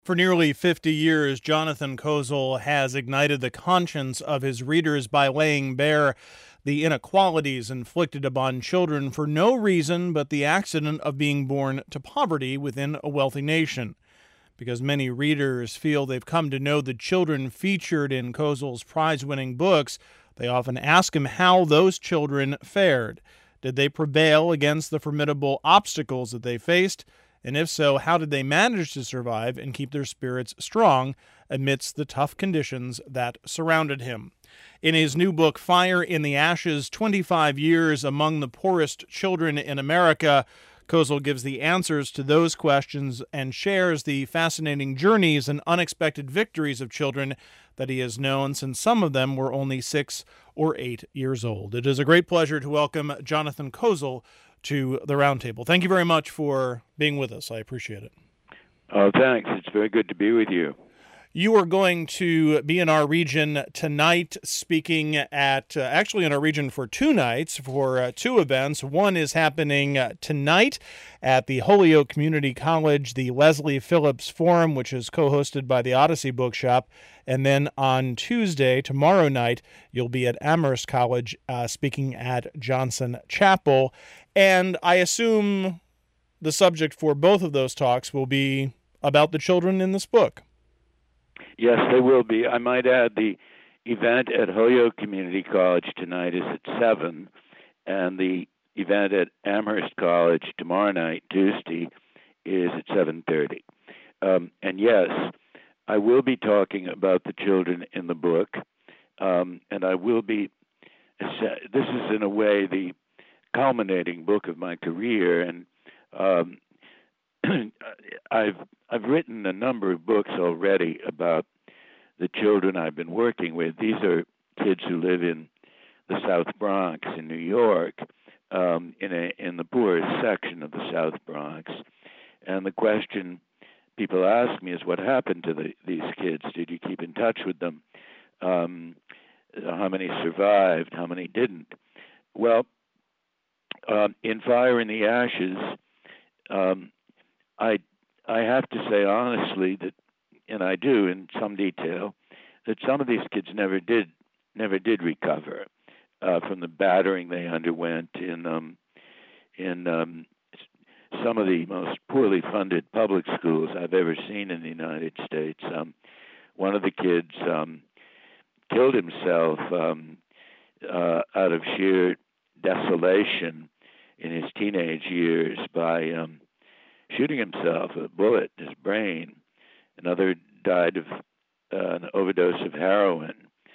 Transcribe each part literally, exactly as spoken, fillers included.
For nearly fifty years, Jonathan Kozol has ignited the conscience of his readers by laying bare the inequalities inflicted upon children for no reason but the accident of being born to poverty within a wealthy nation. Because many readers feel they've come to know the children featured in Kozol's prize-winning books, they often ask him how those children fared. Did they prevail against the formidable obstacles that they faced? And if so, how did they manage to survive and keep their spirits strong amidst the tough conditions that surrounded him? In his new book, Fire in the Ashes, twenty-five Years Among the Poorest Children in America, Kozol gives the answers to those questions and shares the fascinating journeys and unexpected victories of children that he has known since some of them were only six or eight years old. It is a great pleasure to welcome Jonathan Kozol to the Roundtable. Thank you very much for being with us. I appreciate it. Oh, thanks. It's very good to be with you. You are going to be in our region tonight, speaking at, uh, actually in our region for two nights, for uh, two events. One is happening uh, tonight at the Holyoke Community College, the Leslie Phillips Forum, which is co-hosted by the Odyssey Bookshop. And then on Tuesday, tomorrow night, you'll be at Amherst College uh, speaking at Johnson Chapel. And I assume the subject for both of those talks will be about the children in this book. Yes, they will be. I might add the event at Holyoke Community College tonight is at seven, and the event at Amherst College tomorrow night, Tuesday, is at seven thirty. Um, and yes, I will be talking about the children in the book, um, and I will be, this is in a way the culminating book of my career, and um, I've I've written a number of books already about the children I've been working with. These are kids who live in the South Bronx in New York, um, in a in the poorest section of the South Bronx. And the question people ask me is, what happened to the, these kids? Did you keep in touch with them? Um, how many survived? How many didn't? Well, um, in Fire in the Ashes, um, I I have to say honestly that, and I do in some detail, that some of these kids never did never did recover uh, from the battering they underwent in um, in um, some of the most poorly funded public schools I've ever seen in the United States. Um, one of the kids um, killed himself um, uh, out of sheer desolation in his teenage years by um, shooting himself, a bullet in his brain. Another died of uh, an overdose of heroin.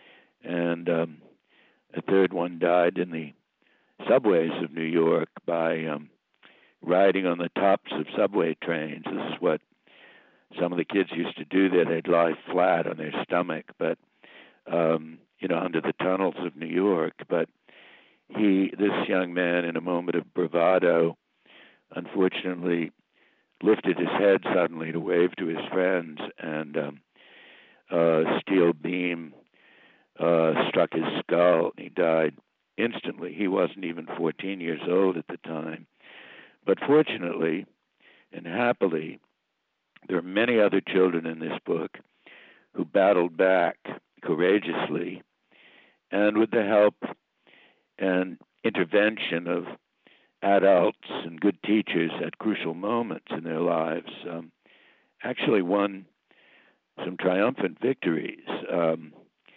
And um, a third one died in the subways of New York by um, riding on the tops of subway trains. This is what some of the kids used to do there. They'd lie flat on their stomach, but, um, you know, under the tunnels of New York. But he, this young man, in a moment of bravado, unfortunately lifted his head suddenly to wave to his friends, and um, a steel beam uh, struck his skull, and he died instantly. He wasn't even fourteen years old at the time. But fortunately and happily, there are many other children in this book who battled back courageously, and with the help and intervention of adults and good teachers at crucial moments in their lives, um, actually won some triumphant victories. Um,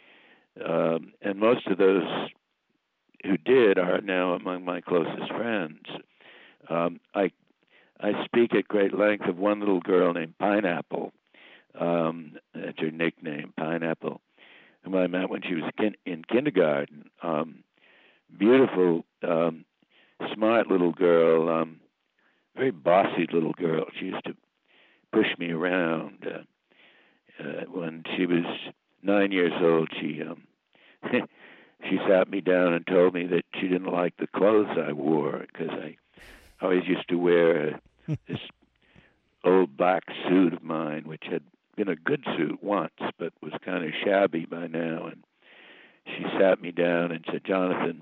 um, and most of those who did are now among my closest friends. Um, I I speak at great length of one little girl named Pineapple. Um, that's her nickname, Pineapple, whom I met when she was kin- in kindergarten. Um, beautiful, um, smart little girl, um, very bossy little girl. She used to push me around. Uh, uh, when she was nine years old, she um, she sat me down and told me that she didn't like the clothes I wore because I always used to wear a, this old black suit of mine, which had been a good suit once, but was kind of shabby by now. And she sat me down and said, "Jonathan,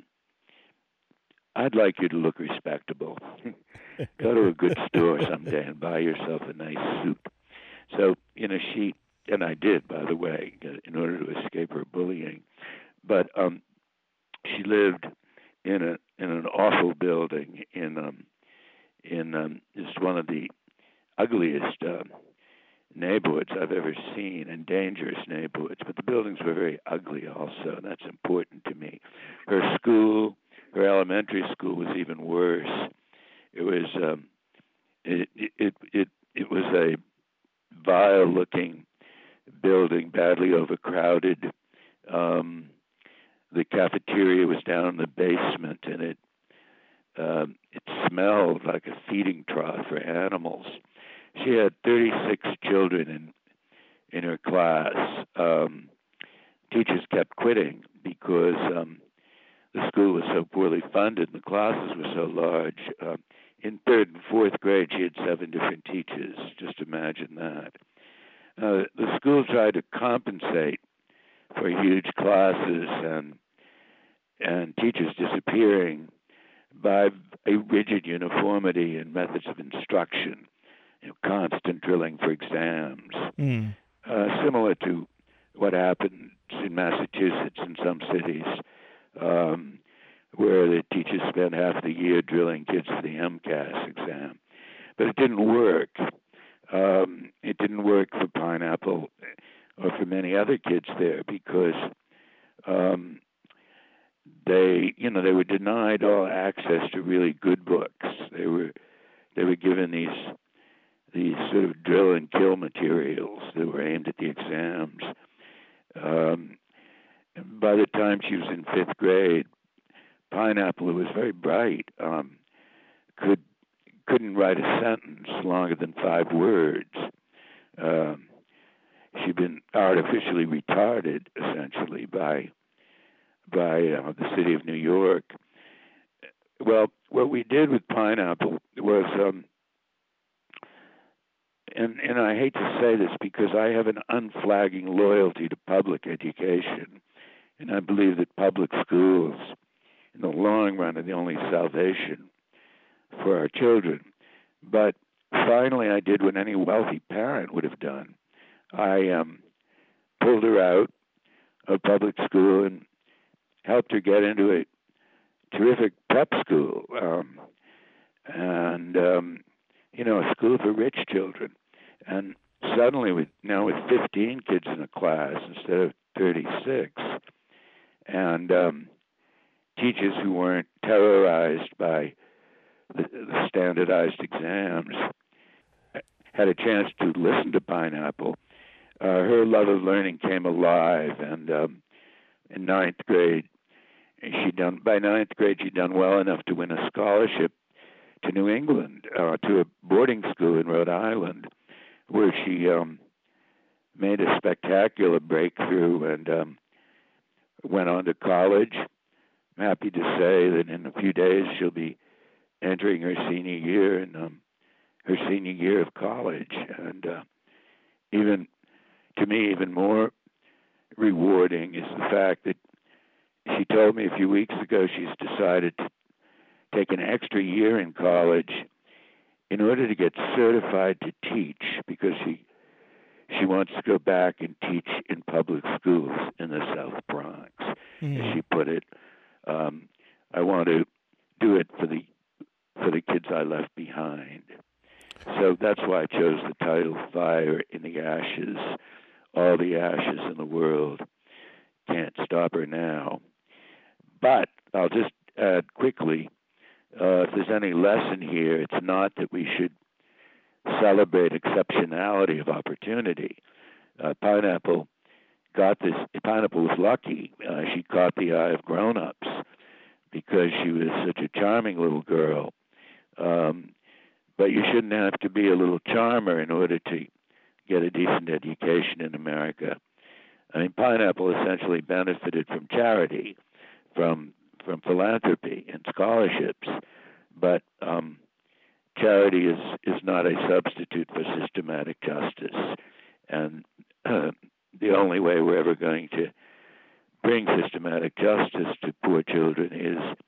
I'd like you to look respectable. Go to a good store someday and buy yourself a nice suit." So, you know, she, and I did, by the way, in order to escape her bullying. But um, she lived in a in an awful building in um, in um, just one of the ugliest um, neighborhoods I've ever seen, and dangerous neighborhoods. But the buildings were very ugly also, and that's important to me. Her school, her elementary school, was even worse. It was um, it, it it it was a vile-looking building, badly overcrowded. Um, the cafeteria was down in the basement, and it um, it smelled like a feeding trough for animals. She had thirty-six children in in her class. Um, teachers kept quitting because um, the school was so poorly funded and the classes were so large. Um, in third and fourth grade, she had seven different teachers. Just imagine that. Uh, the school tried to compensate for huge classes and and teachers disappearing by a rigid uniformity in methods of instruction, you know, constant drilling for exams, Mm. uh, similar to what happened in Massachusetts and some cities, um, where the teachers spent half the year drilling kids for the MCAS exam. But it didn't work. Um, it didn't work for Pineapple or for many other kids there because um, they, you know, they were denied all access to really good books. They were they were given these these sort of drill and kill materials that were aimed at the exams. Um, by the time she was in fifth grade, Pineapple, who was very bright, um, could couldn't write a sentence longer than five words. Um, she'd been artificially retarded, essentially, by by uh, the city of New York. Well, what we did with Pineapple was, um, and and I hate to say this because I have an unflagging loyalty to public education, and I believe that public schools, in the long run, are the only salvation for our children. But finally, I did what any wealthy parent would have done. I um, pulled her out of public school and helped her get into a terrific prep school, um, and um, you know, a school for rich children. And suddenly, with now with fifteen kids in a class instead of thirty-six, and um, teachers who weren't terrorized by the, the standardized exams, had a chance to listen to Pineapple. Uh, her love of learning came alive, and um, in ninth grade, she done by ninth grade she'd done well enough to win a scholarship to New England, uh, to a boarding school in Rhode Island, where she um, made a spectacular breakthrough and um, went on to college. I'm happy to say that in a few days she'll be entering her senior year in um, her senior year of college, and uh, even to me, even more rewarding is the fact that she told me a few weeks ago she's decided to take an extra year in college in order to get certified to teach, because she she wants to go back and teach in public schools in the South Bronx, mm. as she put it. Um, I want to do it for the for the kids I left behind. So that's why I chose the title Fire in the Ashes. All the ashes in the world can't stop her now. But I'll just add quickly, uh, if there's any lesson here, it's not that we should celebrate exceptionality of opportunity. Uh, Pineapple got this, Pineapple was lucky. Uh, she caught the eye of grown-ups because she was such a charming little girl. Um, but you shouldn't have to be a little charmer in order to get a decent education in America. I mean, Pineapple essentially benefited from charity, from from philanthropy and scholarships, but um, charity is, is not a substitute for systematic justice. And uh, the only way we're ever going to bring systematic justice to poor children is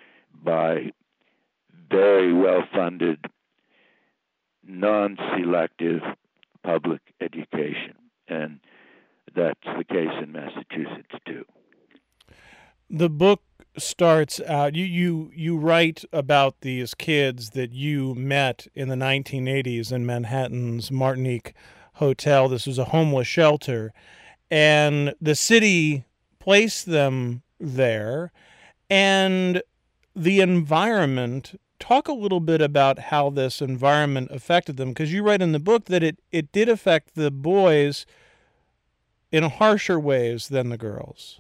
by very well-funded, non-selective public education. And that's the case in Massachusetts, too. The book starts out, you, you, you write about these kids that you met in the nineteen eighties in Manhattan's Martinique Hotel. This was a homeless shelter, and the city placed them there. And the environment, talk a little bit about how this environment affected them, because you write in the book that it, it did affect the boys in harsher ways than the girls.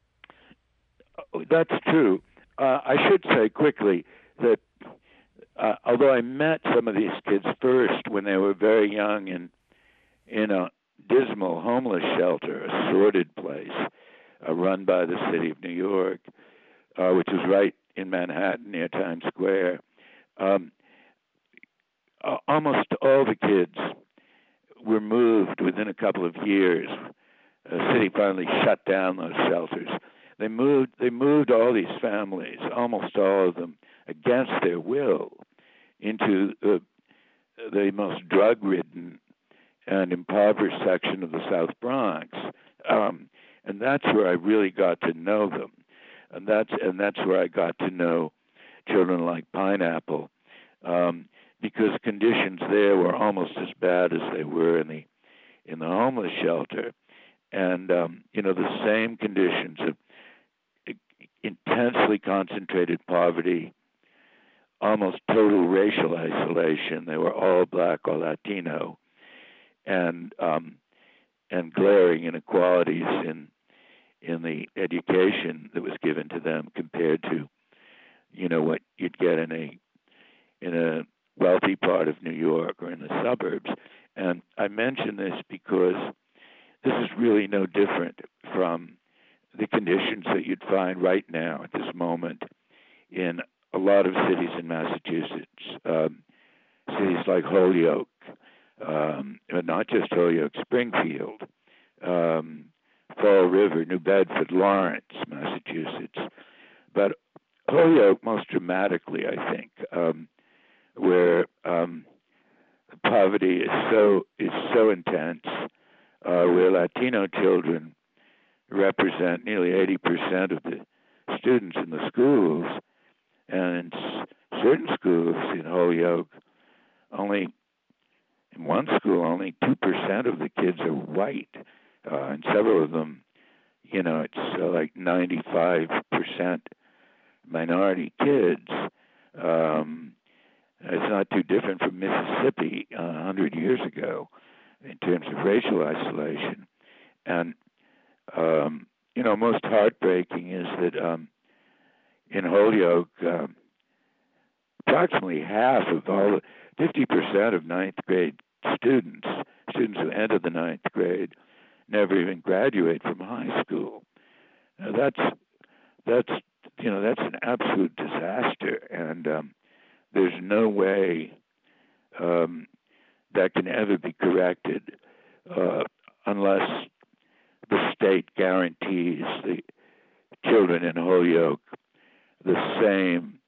That's true. Uh, I should say quickly that uh, although I met some of these kids first when they were very young and in a dismal homeless shelter, a sordid place uh, run by the city of New York, uh, which is right in Manhattan near Times Square, um, uh, almost all the kids were moved within a couple of years. The city finally shut down those shelters. They moved. They moved all these families, almost all of them, against their will, into the the most drug-ridden and impoverished section of the South Bronx, um, and that's where I really got to know them, and that's and that's where I got to know children like Pineapple, um, because conditions there were almost as bad as they were in the in the homeless shelter, and um, you know the same conditions of intensely concentrated poverty, almost total racial isolation. They were all black or Latino, and um, and glaring inequalities in in the education that was given to them compared to, you know, what you'd get in a in a wealthy part of New York or in the suburbs. And I mention this because this is really no different from the conditions that you'd find right now at this moment in a lot of cities in Massachusetts, um, cities like Holyoke, um, but not just Holyoke, Springfield, um, Fall River, New Bedford, Lawrence, Massachusetts. But Holyoke most dramatically, I think, um, where um, poverty is so is so intense, uh, where Latino children represent nearly eighty percent of the students in the schools, and in certain schools in Holyoke, only in one school, only two percent of the kids are white, uh, and several of them, you know, it's uh, like ninety-five percent minority kids. Um, it's not too different from Mississippi uh, one hundred years ago in terms of racial isolation. And Um, you know, most heartbreaking is that um, in Holyoke, um, approximately half of all, fifty percent of ninth grade students, students who enter the ninth grade, never even graduate from high school. Now that's that's you know that's an absolute disaster, and um, there's no way um, that can ever be corrected uh, unless the state guarantees the children in Holyoke the same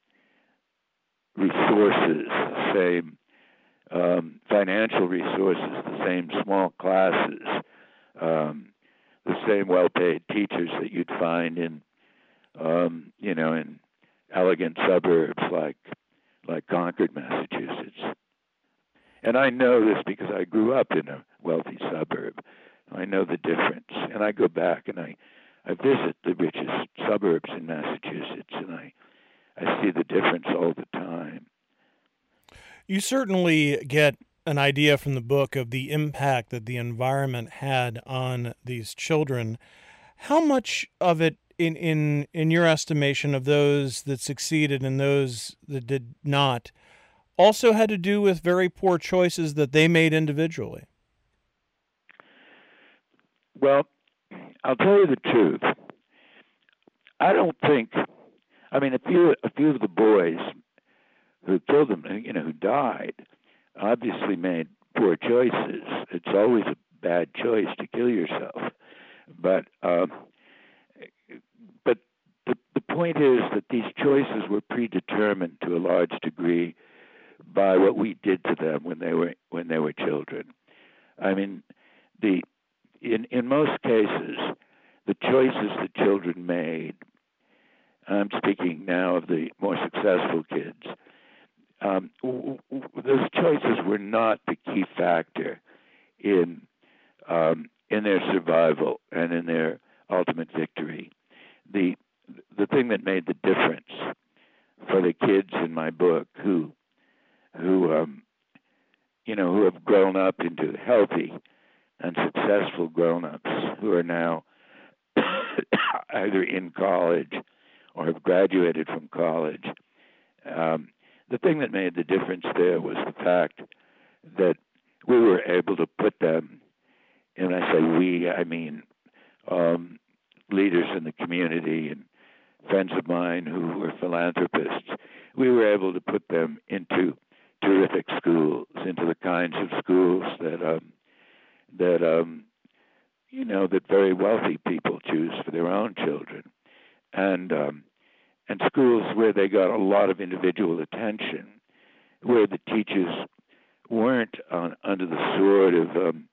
resources, the same um, financial resources, the same small classes, um, the same well-paid teachers that you'd find in, um, you know, in elegant suburbs like like Concord, Massachusetts. And I know this because I grew up in a wealthy suburb. I know the difference, and I go back and I, I visit the richest suburbs in Massachusetts, and I, I see the difference all the time. You certainly get an idea from the book of the impact that the environment had on these children. How much of it, in, in, in your estimation, of those that succeeded and those that did not, also had to do with very poor choices that they made individually? Well, I'll tell you the truth. I don't think. I mean, a few a few of the boys who killed them, you know, who died, obviously made poor choices. It's always a bad choice to kill yourself. But uh, but the the point is that these choices were predetermined to a large degree by what we did to them when they were when they were children. I in, in most cases, the choices the children made, I'm speaking now of the more successful kids, um, w- w- those choices were not the key factor in um, in their survival and in their ultimate victory. The the thing that made the difference for the kids in my book who who um, you know who have grown up into healthy and successful grown-ups who are now either in college or have graduated from college. Um, the thing that made the difference there was the fact that we were able to put them, and I say we, I mean um, leaders in the community and friends of mine who were philanthropists, we were able to put them into terrific schools, into the kinds of schools that um, that um, you know that very wealthy people choose for their own children, and um, and schools where they got a lot of individual attention, where the teachers weren't on, under the sword of um,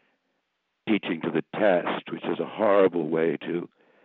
teaching to the test, which is a horrible way to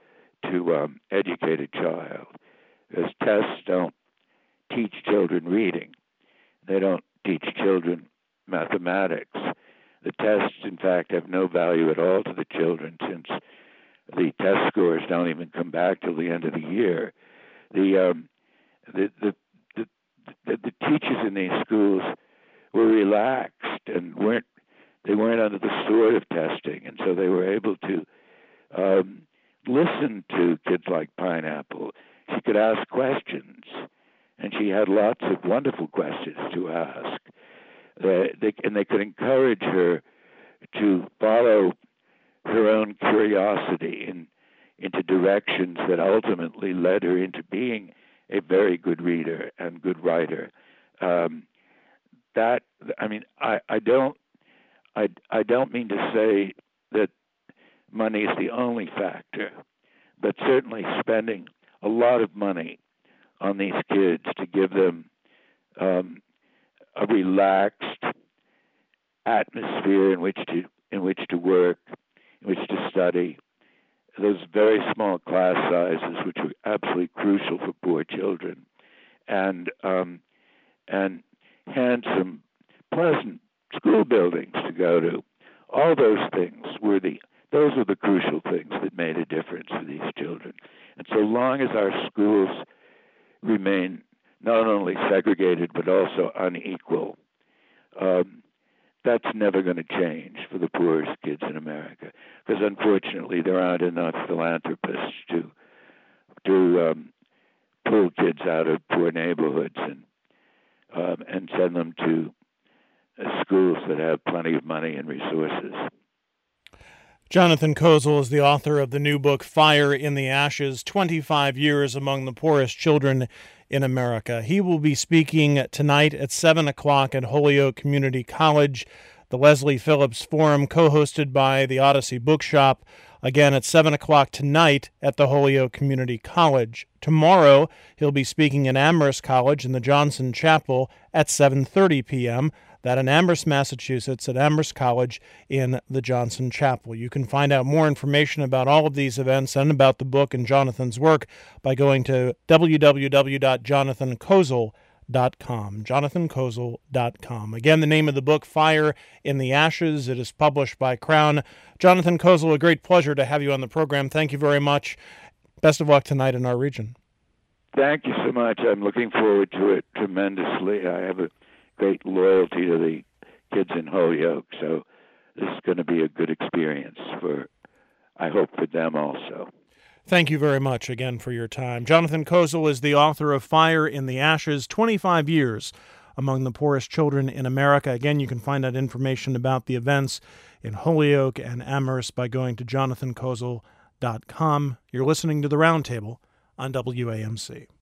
to um, educate a child, because tests don't teach children reading. They don't teach children mathematics. The tests, in fact, have no value at all to the children, since the test scores don't even come back till the end of the year. The um, the, the, the, the the teachers in these schools were relaxed and weren't they weren't under the sword of testing, and so they were able to um, listen to kids like Pineapple. She could ask questions, and she had lots of wonderful questions to ask. Uh, they, and they could encourage her to follow her own curiosity in, into directions that ultimately led her into being a very good reader and good writer. Um, that I mean, I, I don't, I, I don't mean to say that money is the only factor, but certainly spending a lot of money on these kids to give them um, a relaxed atmosphere in which to in which to work, in which to study. Those very small class sizes, which were absolutely crucial for poor children, and um, and handsome, pleasant school buildings to go to. All those things were the those were the crucial things that made a difference for these children. And so long as our schools remain not only segregated but also unequal, um, that's never going to change for the poorest kids in America, because unfortunately there aren't enough philanthropists to to um, pull kids out of poor neighborhoods and um, and send them to uh, schools that have plenty of money and resources. Jonathan Kozol is the author of the new book, Fire in the Ashes, twenty-five years Among the Poorest Children in America. He will be speaking tonight at seven o'clock at Holyoke Community College, the Leslie Phillips Forum, co-hosted by the Odyssey Bookshop, again at seven o'clock tonight at the Holyoke Community College. Tomorrow, he'll be speaking at Amherst College in the Johnson Chapel at seven thirty p.m., that in Amherst, Massachusetts, at Amherst College in the Johnson Chapel. You can find out more information about all of these events and about the book and Jonathan's work by going to w w w dot jonathan kozol dot com. jonathan kozol dot com. Again, the name of the book, Fire in the Ashes. It is published by Crown. Jonathan Kozol, a great pleasure to have you on the program. Thank you very much. Best of luck tonight in our region. Thank you so much. I'm looking forward to it tremendously. I have a great loyalty to the kids in Holyoke, so this is going to be a good experience for, I hope, for them also. Thank you very much again for your time. Jonathan Kozol is the author of Fire in the Ashes, twenty-five years Among the Poorest Children in America. Again, you can find out information about the events in Holyoke and Amherst by going to jonathan kozol dot com. You're listening to The Roundtable on W A M C.